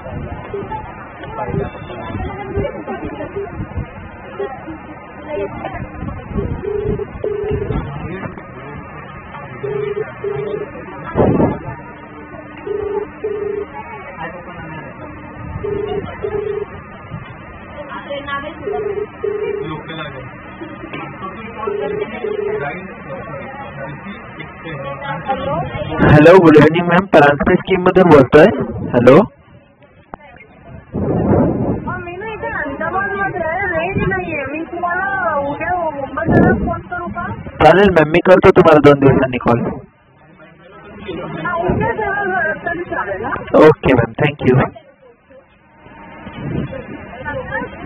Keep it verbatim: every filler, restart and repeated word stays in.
Hello, good evening ma'am, Paranjape scheme मधून बोलतोय. Hello, मी ना इथे अंदामानमध्ये आहे, रेंज नाहीये. मी तुम्हाला उद्या मुंबईला फोन करू का? चालेल मॅम, मी करतो तुम्हाला दोन दिवसांनी कॉल. उद्या जेव्हा तरी चालेल. Okay ma'am, thank you.